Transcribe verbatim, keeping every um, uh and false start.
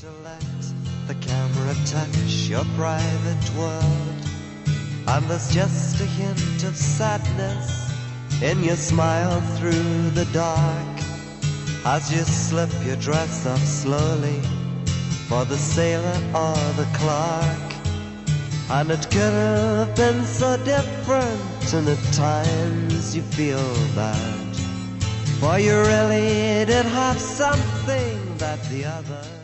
to let the camera touch your private world, and there's just a hint of sadness in your smile through the dark as you slip your dress up slowly for the sailor or the clerk. And it could have been so different, and at times you feel bad, for you really did have something that the others